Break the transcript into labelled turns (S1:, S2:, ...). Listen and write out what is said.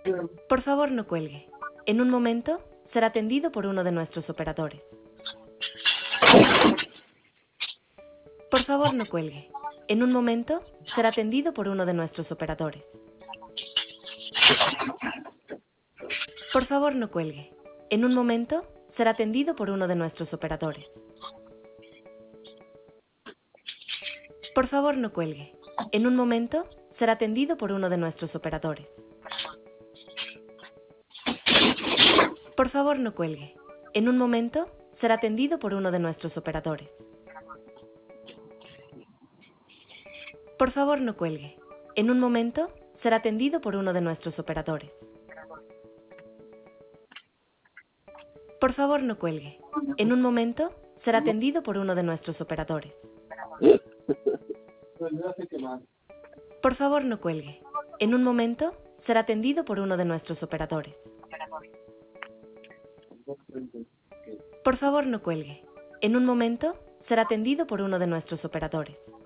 S1: Por favor, no cuelgue. En un momento, será atendido por uno de nuestros operadores. Por favor, no cuelgue. En un momento, será atendido por uno de nuestros operadores. Por favor, no cuelgue. En un momento, será atendido por uno de nuestros operadores. Por favor, no cuelgue. En un momento, será atendido por uno de nuestros operadores. Por favor, no cuelgue. En un momento, será atendido por uno de nuestros operadores. Por favor, no cuelgue. En un momento, será atendido por uno de nuestros operadores. Por favor, no cuelgue. En un momento, será atendido por uno de nuestros operadores. Por favor, no cuelgue. En un momento, será atendido por uno de nuestros operadores. Por favor, no cuelgue. En un momento, será atendido por uno de nuestros operadores.